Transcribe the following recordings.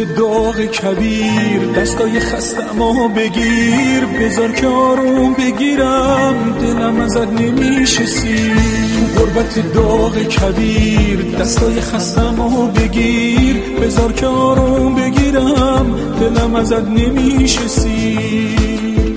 قربت داغ کبیر، دستای خستمو بگیر، بذار که آروم بگیرم، دلم ازت نمیشه سیر. تو قربت داغ کبیر، دستای خستمو بگیر، بذار که آروم بگیرم، دلم ازت نمیشه سیر.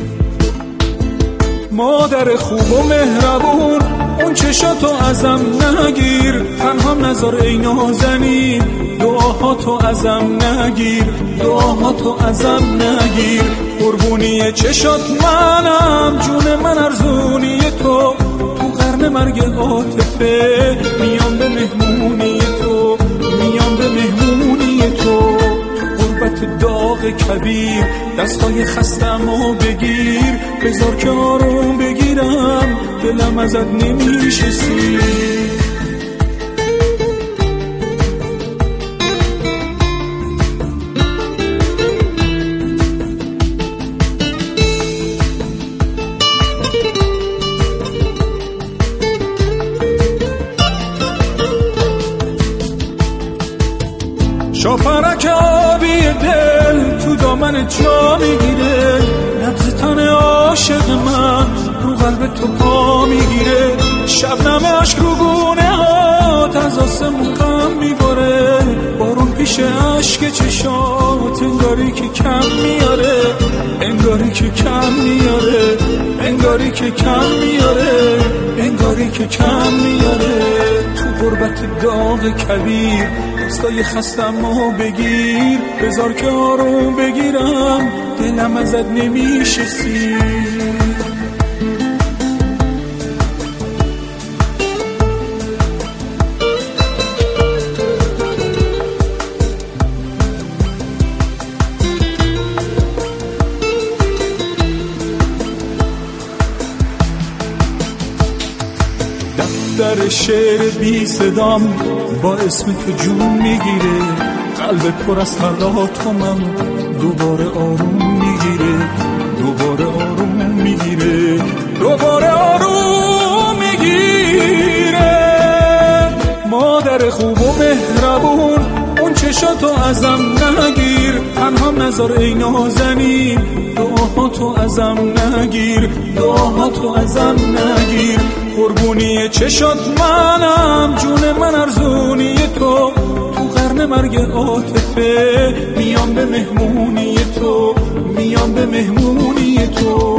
مادر خوب و مهربون، اون چشاتو ازم نگیر، تنهام نذار ای نازنین، دعاهاتو ازم نگیر، دعاهاتو ازم نگیر. قربونی چشات منم، جون من ارزونی تو قرن مرگ عاطفه، میام به مهمونی تو، میام به مهمونی تو. قربت داغ کبیر، دستای خستمو بگیر، بذار که آروم بگیرم، دلم ازت نمیشه سیر. شاپرک آبی دل تو دامن جا میگیره، نبض تن عاشق من رو قلب تو پا میگیره. شبنم عشق رو گونه هات از آسمون غم میباره، بارون پیش عشق چشات انگاری که کم میاره، انگاری که کم میاره، انگاری که کم میاره، انگاری که کم میاره. تو غربت داغ کبیر، دستای خستمو بگیر، بذار که آروم بگیرم، دلم ازت نمیشه سیر. دفتر شعر بی صدام با اسم تو جون میگیره، قلب پر از تلاطمم دوباره آروم میگیره، دوباره آروم میگیره، دوباره آروم میگیره. مادر خوب و مهربون، اون چشاتو ازم نگیر، تنهام نذار ای نازنین، دعاهاتو ازم نگیر، دعاهاتو ازم نگیر. قربونی چشات منم، جون من ارزونی تو قرن مرگ عاطفه، میام به مهمونی تو، میام به مهمونی تو.